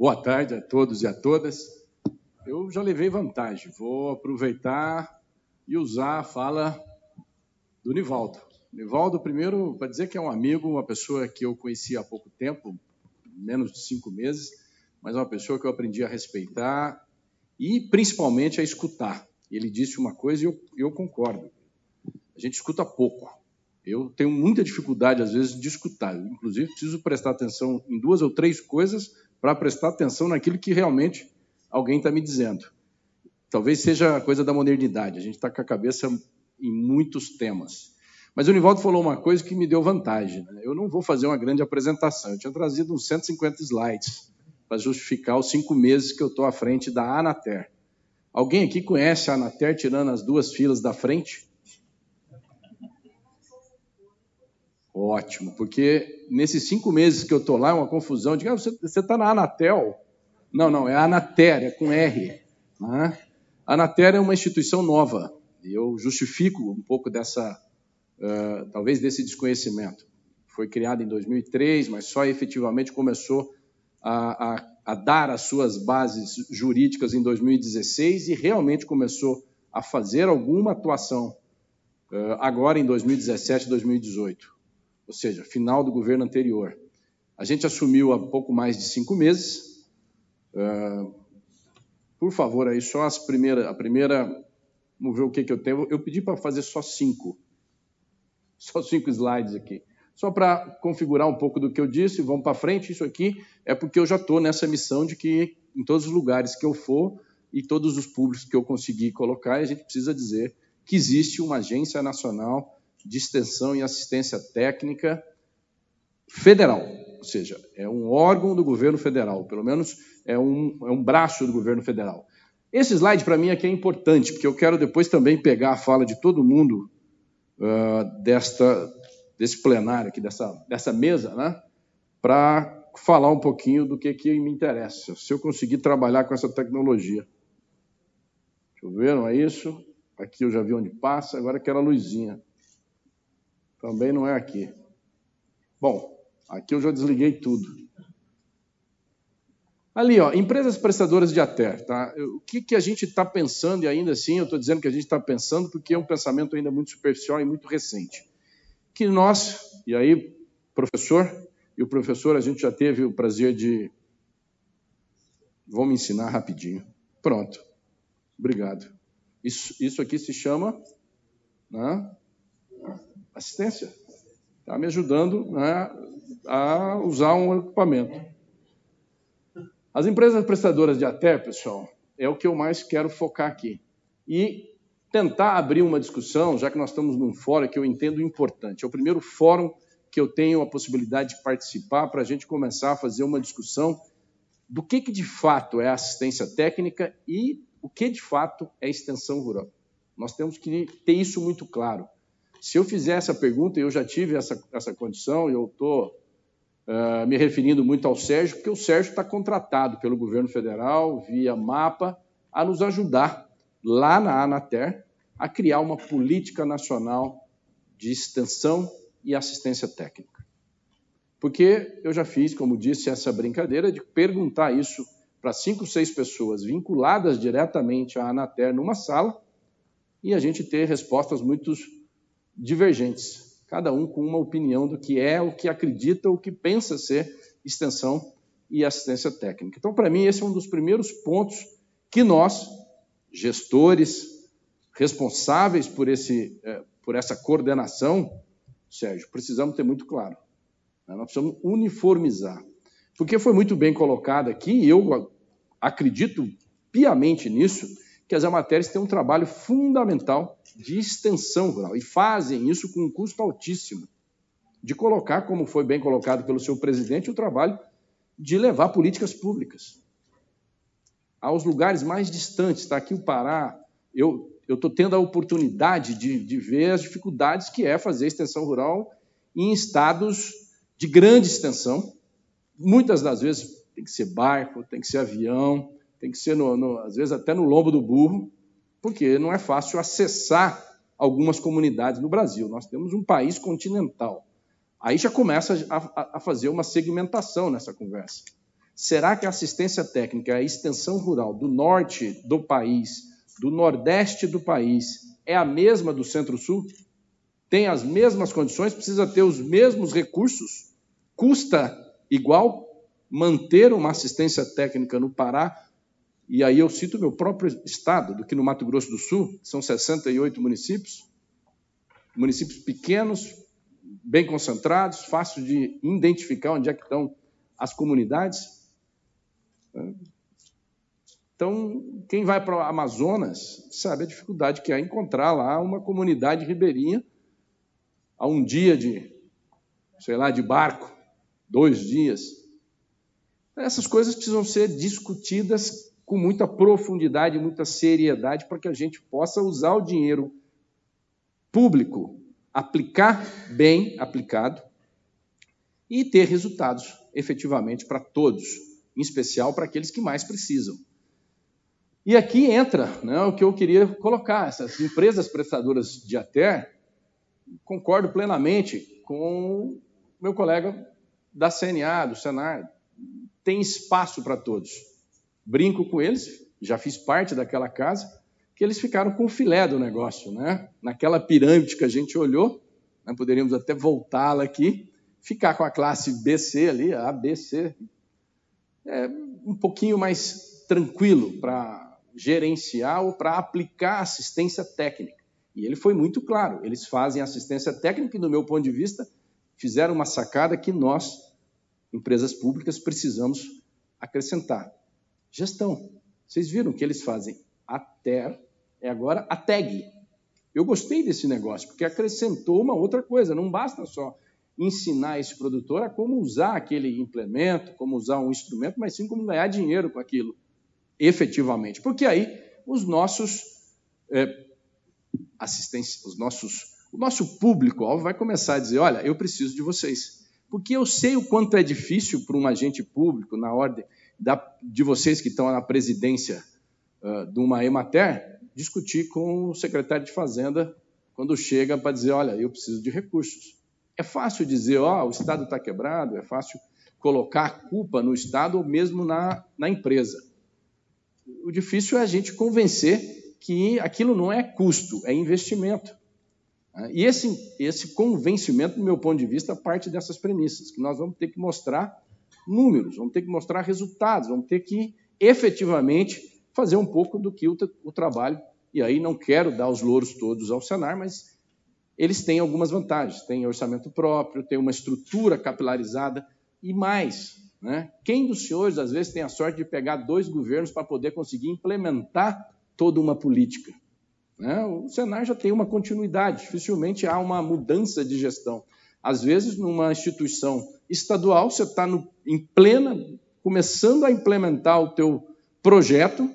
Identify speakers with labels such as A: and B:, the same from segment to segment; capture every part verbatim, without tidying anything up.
A: Boa tarde a todos e a todas. Eu já levei vantagem, vou aproveitar e usar a fala do Nivaldo. Nivaldo, primeiro, para dizer que é um amigo, uma pessoa que eu conheci há pouco tempo, menos de cinco meses, mas é uma pessoa que eu aprendi a respeitar e, principalmente, a escutar. Ele disse uma coisa e eu, eu concordo. A gente escuta pouco. Eu tenho muita dificuldade, às vezes, de escutar. Eu, inclusive, preciso prestar atenção em duas ou três coisas para prestar atenção naquilo que realmente alguém está me dizendo. Talvez seja a coisa da modernidade. A gente está com a cabeça em muitos temas. Mas o Nivaldo falou uma coisa que me deu vantagem, né? Eu não vou fazer uma grande apresentação. Eu tinha trazido uns cento e cinquenta slides para justificar os cinco meses que eu estou à frente da Anater. Alguém aqui conhece a Anater tirando as duas filas da frente? Ótimo, porque nesses cinco meses que eu estou lá é uma confusão. Digo, ah, você está na Anatel? Não, não, é a Anater, é com R. Né? A Anater é uma instituição nova. E eu justifico um pouco dessa, uh, talvez desse desconhecimento. Foi criada em dois mil e três, mas só efetivamente começou a, a, a dar as suas bases jurídicas em dois mil e dezesseis e realmente começou a fazer alguma atuação uh, agora em dois mil e dezessete, dois mil e dezoito. Ou seja, final do governo anterior. A gente assumiu há pouco mais de cinco meses. Uh, por favor, aí só as primeiras, a primeira, vamos ver o que, que eu tenho. Eu pedi para fazer só cinco, só cinco slides aqui, só para configurar um pouco do que eu disse. Vamos para frente. Isso aqui é porque eu já estou nessa missão de que em todos os lugares que eu for e todos os públicos que eu conseguir colocar, a gente precisa dizer que existe uma agência nacional de extensão e assistência técnica federal, ou seja, é um órgão do governo federal, pelo menos é um, é um braço do governo federal. Esse slide, para mim, aqui é importante, porque eu quero depois também pegar a fala de todo mundo uh, desta, desse plenário aqui, dessa, dessa mesa, né, para falar um pouquinho do que, que me interessa, se eu conseguir trabalhar com essa tecnologia. Deixa eu ver, não é isso? Aqui eu já vi onde passa, agora quero a luzinha. Também não é aqui. Bom, aqui eu já desliguei tudo. Ali, ó, empresas prestadoras de Ater. Tá? O que, que a gente está pensando, e ainda assim eu estou dizendo que a gente está pensando porque é um pensamento ainda muito superficial e muito recente. Que nós, e aí, professor, e o professor, a gente já teve o prazer de... Vou me ensinar rapidinho. Pronto. Obrigado. Isso, isso aqui se chama... Né? Assistência. Está me ajudando, né, a usar um equipamento. As empresas prestadoras de Ater, pessoal, é o que eu mais quero focar aqui. E tentar abrir uma discussão, já que nós estamos num fórum que eu entendo importante. É o primeiro fórum que eu tenho a possibilidade de participar para a gente começar a fazer uma discussão do que, que de fato é assistência técnica e o que de fato é extensão rural. Nós temos que ter isso muito claro. Se eu fizer essa pergunta, eu já tive essa, essa condição, eu estou uh, me referindo muito ao Sérgio, porque o Sérgio está contratado pelo governo federal, via MAPA, a nos ajudar lá na Anater a criar uma política nacional de extensão e assistência técnica. Porque eu já fiz, como disse, essa brincadeira de perguntar isso para cinco, seis pessoas vinculadas diretamente à Anater numa sala e a gente ter respostas muito divergentes, cada um com uma opinião do que é, o que acredita, o que pensa ser extensão e assistência técnica. Então, para mim, esse é um dos primeiros pontos que nós, gestores, responsáveis por, esse, por essa coordenação, Sérgio, precisamos ter muito claro. Nós precisamos uniformizar. Porque foi muito bem colocado aqui, e eu acredito piamente nisso, que as amatérias têm um trabalho fundamental de extensão rural e fazem isso com um custo altíssimo, de colocar, como foi bem colocado pelo seu presidente, o trabalho de levar políticas públicas aos lugares mais distantes. Está aqui o Pará, eu estou tendo a oportunidade de, de ver as dificuldades que é fazer extensão rural em estados de grande extensão. Muitas das vezes tem que ser barco, tem que ser avião, tem que ser, no, no, às vezes, até no lombo do burro, porque não é fácil acessar algumas comunidades no Brasil. Nós temos um país continental. Aí já começa a, a fazer uma segmentação nessa conversa. Será que a assistência técnica, a extensão rural do norte do país, do nordeste do país, é a mesma do centro-sul? Tem as mesmas condições? Precisa ter os mesmos recursos? Custa igual manter uma assistência técnica no Pará? E aí eu cito meu próprio estado, do que no Mato Grosso do Sul, são sessenta e oito municípios, municípios pequenos, bem concentrados, fácil de identificar onde é que estão as comunidades. Então, quem vai para o Amazonas sabe a dificuldade que é encontrar lá uma comunidade ribeirinha a um dia de, sei lá, de barco, dois dias. Essas coisas precisam ser discutidas com muita profundidade, muita seriedade, para que a gente possa usar o dinheiro público, aplicar bem aplicado e ter resultados efetivamente para todos, em especial para aqueles que mais precisam. E aqui entra, né, o que eu queria colocar, essas empresas prestadoras de ATER, concordo plenamente com o meu colega da C N A, do Senar, tem espaço para todos. Brinco com eles, já fiz parte daquela casa, que eles ficaram com o filé do negócio, né? Naquela pirâmide que a gente olhou, né, poderíamos até voltá-la aqui, ficar com a classe B C ali, a B C, é um pouquinho mais tranquilo para gerenciar ou para aplicar assistência técnica. E ele foi muito claro, eles fazem assistência técnica e, do meu ponto de vista, fizeram uma sacada que nós, empresas públicas, precisamos acrescentar. Gestão. Vocês viram que eles fazem ATER, é agora a TAG. Eu gostei desse negócio, porque acrescentou uma outra coisa, não basta só ensinar esse produtor a como usar aquele implemento, como usar um instrumento, mas sim como ganhar dinheiro com aquilo, efetivamente. Porque aí os nossos é, assistência, os nossos, o nosso público-alvo vai começar a dizer, olha, eu preciso de vocês. Porque eu sei o quanto é difícil para um agente público, na ordem da, de vocês que estão na presidência uh, de uma Emater, discutir com o secretário de Fazenda quando chega para dizer, olha, eu preciso de recursos. É fácil dizer, ó, oh, o Estado está quebrado, é fácil colocar a culpa no Estado ou mesmo na, na empresa. O difícil é a gente convencer que aquilo não é custo, é investimento. E esse, esse convencimento, do meu ponto de vista, parte dessas premissas, que nós vamos ter que mostrar números, vamos ter que mostrar resultados, vamos ter que efetivamente fazer um pouco do que o, o trabalho, e aí não quero dar os louros todos ao Senar, mas eles têm algumas vantagens, têm orçamento próprio, têm uma estrutura capilarizada e mais, né? Quem dos senhores, às vezes, tem a sorte de pegar dois governos para poder conseguir implementar toda uma política? Né? O Senar já tem uma continuidade, dificilmente há uma mudança de gestão. Às vezes, numa instituição estadual, você está no, em plena, começando a implementar o teu projeto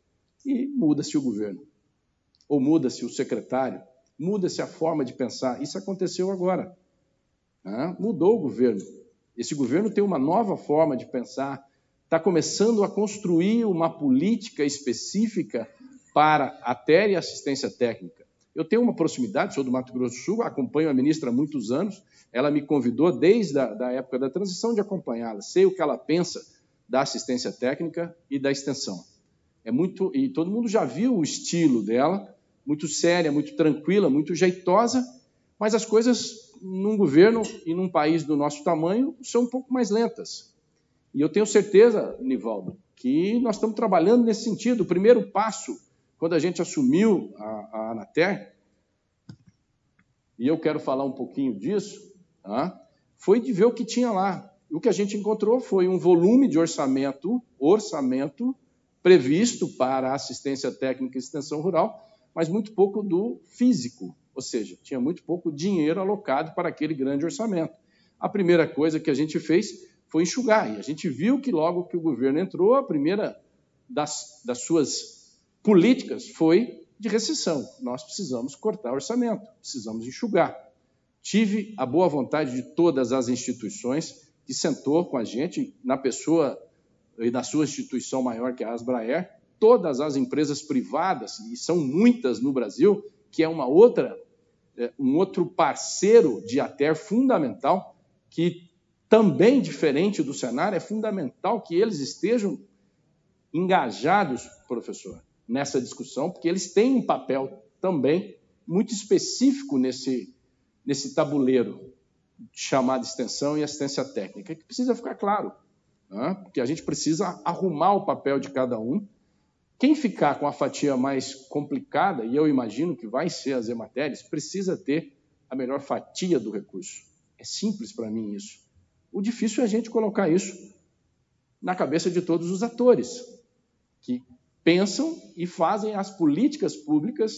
A: e muda-se o governo, ou muda-se o secretário, muda-se a forma de pensar. Isso aconteceu agora. Né? Mudou o governo. Esse governo tem uma nova forma de pensar, está começando a construir uma política específica para a ATER e assistência técnica. Eu tenho uma proximidade, sou do Mato Grosso do Sul, acompanho a ministra há muitos anos, ela me convidou desde a da época da transição de acompanhá-la, sei o que ela pensa da assistência técnica e da extensão. É muito, e todo mundo já viu o estilo dela, muito séria, muito tranquila, muito jeitosa, mas as coisas num governo e num país do nosso tamanho são um pouco mais lentas. E eu tenho certeza, Nivaldo, que nós estamos trabalhando nesse sentido. O primeiro passo, quando a gente assumiu a, a Anater, e eu quero falar um pouquinho disso, tá? Foi de ver o que tinha lá. O que a gente encontrou foi um volume de orçamento, orçamento previsto para assistência técnica e extensão rural, mas muito pouco do físico, ou seja, tinha muito pouco dinheiro alocado para aquele grande orçamento. A primeira coisa que a gente fez foi enxugar, e a gente viu que logo que o governo entrou, a primeira das, das suas políticas foi de recessão. Nós precisamos cortar orçamento, precisamos enxugar. Tive a boa vontade de todas as instituições que sentou com a gente, na pessoa e na sua instituição maior, que é a Asbraer, todas as empresas privadas, e são muitas no Brasil, que é uma outra, um outro parceiro de ATER fundamental, que também diferente do Senar, é fundamental que eles estejam engajados, professor, nessa discussão, porque eles têm um papel também muito específico nesse, nesse tabuleiro chamado extensão e assistência técnica, que precisa ficar claro, né? Porque a gente precisa arrumar o papel de cada um. Quem ficar com a fatia mais complicada, e eu imagino que vai ser as Emateres, precisa ter a melhor fatia do recurso. É simples para mim isso. O difícil é a gente colocar isso na cabeça de todos os atores que pensam e fazem as políticas públicas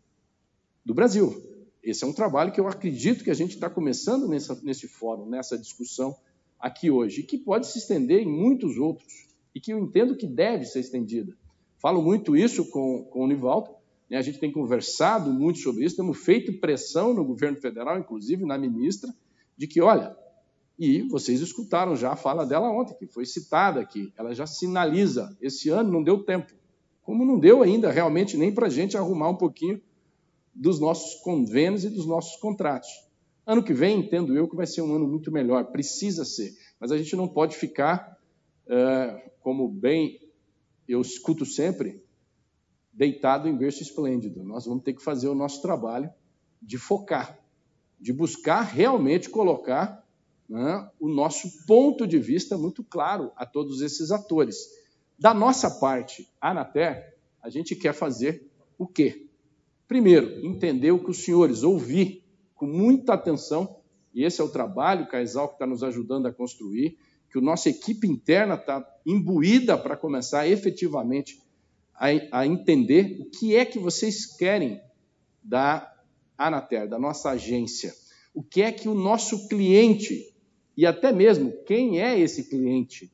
A: do Brasil. Esse é um trabalho que eu acredito que a gente está começando nessa, nesse fórum, nessa discussão aqui hoje, e que pode se estender em muitos outros, e que eu entendo que deve ser estendida. Falo muito isso com, com o Nivaldo, né? A gente tem conversado muito sobre isso, temos feito pressão no governo federal, inclusive na ministra, de que, olha, e vocês escutaram já a fala dela ontem, que foi citada aqui, ela já sinaliza, esse ano não deu tempo, como não deu ainda realmente nem para a gente arrumar um pouquinho dos nossos convênios e dos nossos contratos. Ano que vem, entendo eu, que vai ser um ano muito melhor, precisa ser, mas a gente não pode ficar, é, como bem eu escuto sempre, deitado em berço esplêndido. Nós vamos ter que fazer o nosso trabalho de focar, de buscar realmente colocar, né, o nosso ponto de vista muito claro a todos esses atores. Da nossa parte, a Anater, a gente quer fazer o quê? Primeiro, entender o que os senhores ouvir com muita atenção, e esse é o trabalho que a Exalc está nos ajudando a construir, que a nossa equipe interna está imbuída para começar efetivamente a, a entender o que é que vocês querem da Anater, da nossa agência. O que é que o nosso cliente, e até mesmo quem é esse cliente?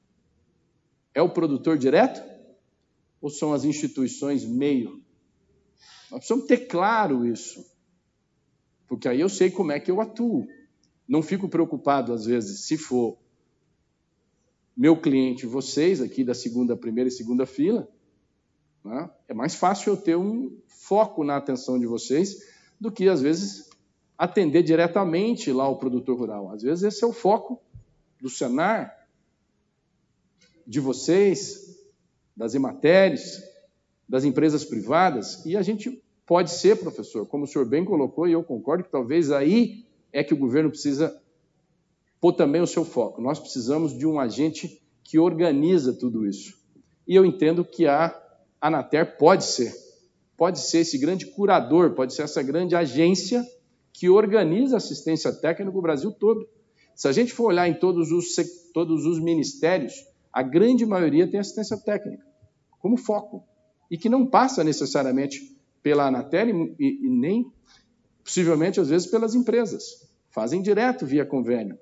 A: É o produtor direto? Ou são as instituições meio? Nós precisamos ter claro isso, porque aí eu sei como é que eu atuo. Não fico preocupado, às vezes, se for meu cliente, vocês, aqui da segunda, primeira e segunda fila, né? É mais fácil eu ter um foco na atenção de vocês do que, às vezes, atender diretamente lá o produtor rural. Às vezes esse é o foco do Senar, de vocês, das Emateres, das empresas privadas, e a gente pode ser, professor, como o senhor bem colocou, e eu concordo que talvez aí é que o governo precisa pôr também o seu foco. Nós precisamos de um agente que organiza tudo isso. E eu entendo que a Anater pode ser, pode ser esse grande curador, pode ser essa grande agência que organiza a assistência técnica no Brasil todo. Se a gente for olhar em todos os, todos os ministérios, a grande maioria tem assistência técnica como foco, e que não passa necessariamente pela Anater e, e, e nem, possivelmente, às vezes, pelas empresas. Fazem direto via convênio.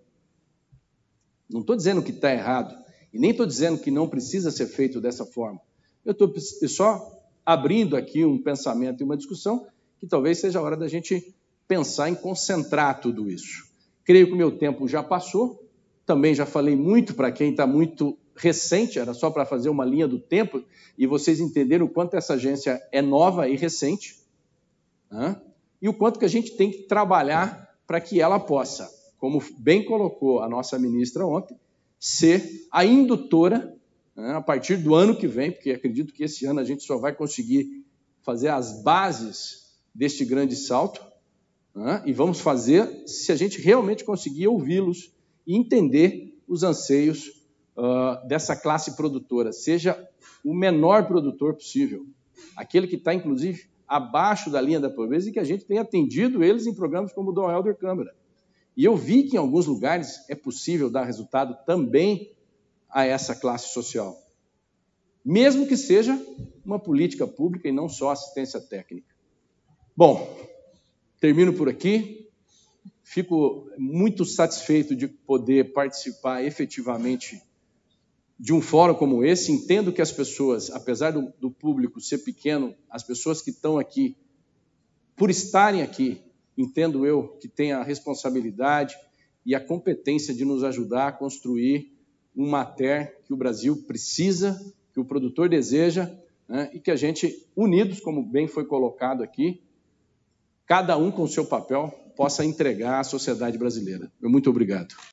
A: Não estou dizendo que está errado, e nem estou dizendo que não precisa ser feito dessa forma. Eu estou só abrindo aqui um pensamento e uma discussão que talvez seja a hora da gente pensar em concentrar tudo isso. Creio que o meu tempo já passou, também já falei muito para quem está muito recente, era só para fazer uma linha do tempo, e vocês entenderam o quanto essa agência é nova e recente, né? E o quanto que a gente tem que trabalhar para que ela possa, como bem colocou a nossa ministra ontem, ser a indutora, né, a partir do ano que vem, porque acredito que esse ano a gente só vai conseguir fazer as bases deste grande salto, né, e vamos fazer se a gente realmente conseguir ouvi-los e entender os anseios uh, dessa classe produtora, seja o menor produtor possível, aquele que está, inclusive, abaixo da linha da pobreza e que a gente tem atendido eles em programas como o Dom Helder Câmara. E eu vi que em alguns lugares é possível dar resultado também a essa classe social, mesmo que seja uma política pública e não só assistência técnica. Bom, termino por aqui. Fico muito satisfeito de poder participar efetivamente de um fórum como esse. Entendo que as pessoas, apesar do, do público ser pequeno, as pessoas que estão aqui, por estarem aqui, entendo eu que tem a responsabilidade e a competência de nos ajudar a construir um Mater que o Brasil precisa, que o produtor deseja, né, e que a gente, unidos, como bem foi colocado aqui, cada um com o seu papel, possa entregar à sociedade brasileira. Muito obrigado.